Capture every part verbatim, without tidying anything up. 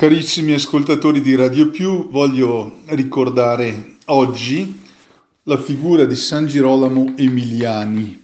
Carissimi ascoltatori di Radio Più, voglio ricordare oggi la figura di San Girolamo Emiliani,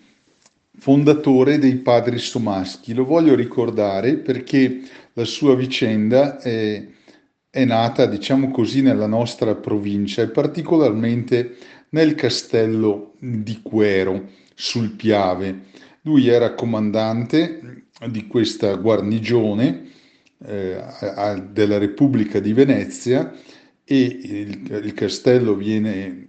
fondatore dei Padri Somaschi. Lo voglio ricordare perché la sua vicenda è, è nata, diciamo così, nella nostra provincia e particolarmente nel castello di Quero, sul Piave. Lui era comandante di questa guarnigione eh, a- della Repubblica di Venezia e il, il castello viene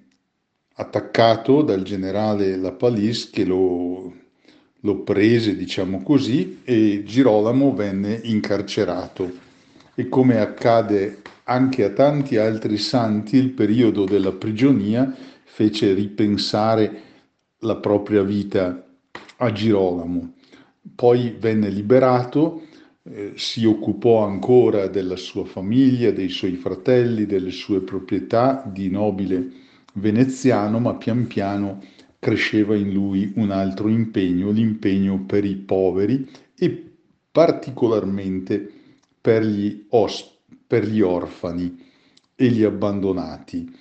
attaccato dal generale Lapalisse che lo, lo prese, diciamo così, e Girolamo venne incarcerato. E come accade anche a tanti altri santi, il periodo della prigionia fece ripensare la propria vita a Girolamo. Poi venne liberato, eh, si occupò ancora della sua famiglia, dei suoi fratelli, delle sue proprietà di nobile veneziano, ma pian piano cresceva in lui un altro impegno, l'impegno per i poveri e particolarmente per gli, os- per gli orfani e gli abbandonati.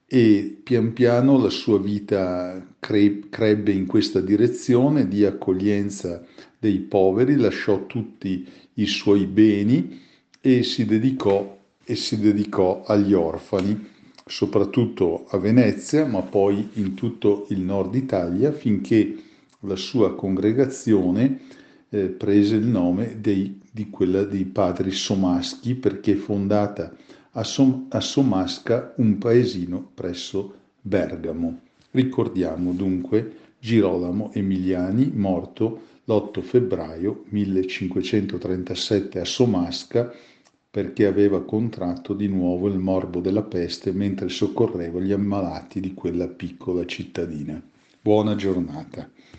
E pian piano la sua vita cre- crebbe in questa direzione di accoglienza dei poveri, lasciò tutti i suoi beni e si dedicò, e si dedicò agli orfani, soprattutto a Venezia, ma poi in tutto il nord Italia, finché la sua congregazione eh, prese il nome dei- di quella dei Padri Somaschi, perché fondata a, Som- a Somasca, un paesino presso Bergamo. Ricordiamo dunque Girolamo Emiliani, morto l'otto febbraio millecinquecentotrentasette a Somasca, perché aveva contratto di nuovo il morbo della peste mentre soccorreva gli ammalati di quella piccola cittadina. Buona giornata.